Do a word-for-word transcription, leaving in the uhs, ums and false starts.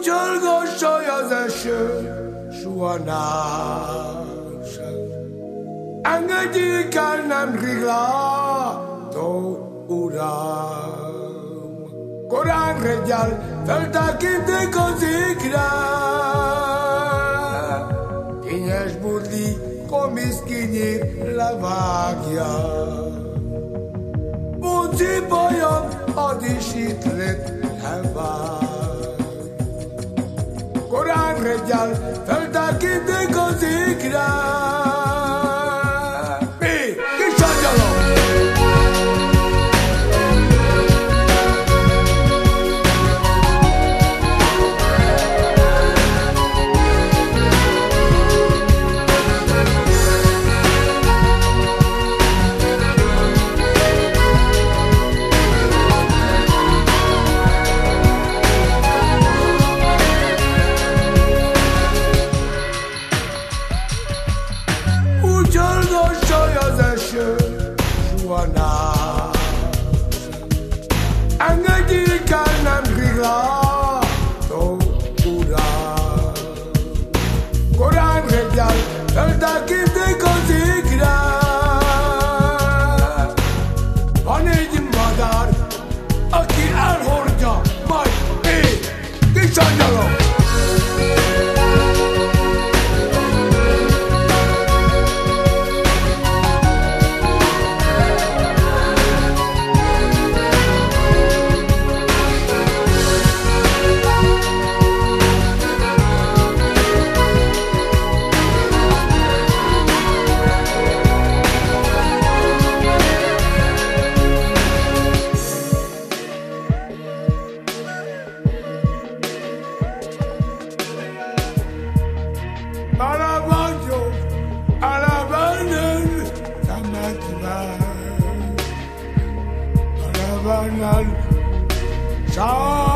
Csorgossolj az eső, suhanás. Engedjék el, nemrég látó uram. Korán reggel feltekinték az égre. Kényes burli, komisz kinyír, levágja. Bunci bajam, ad is itt lett, levág. Korán reggel feltekinték az égre. Mi? Kis angyalok! Csorgossolj az eső, suhanás. Engedjék el, nemrég látó uram. Korán reggel feltekinték az égre. Van egy madár, aki elhordja, majd ég. Kis angyalok! Alabando, alabando, alabando, alabando,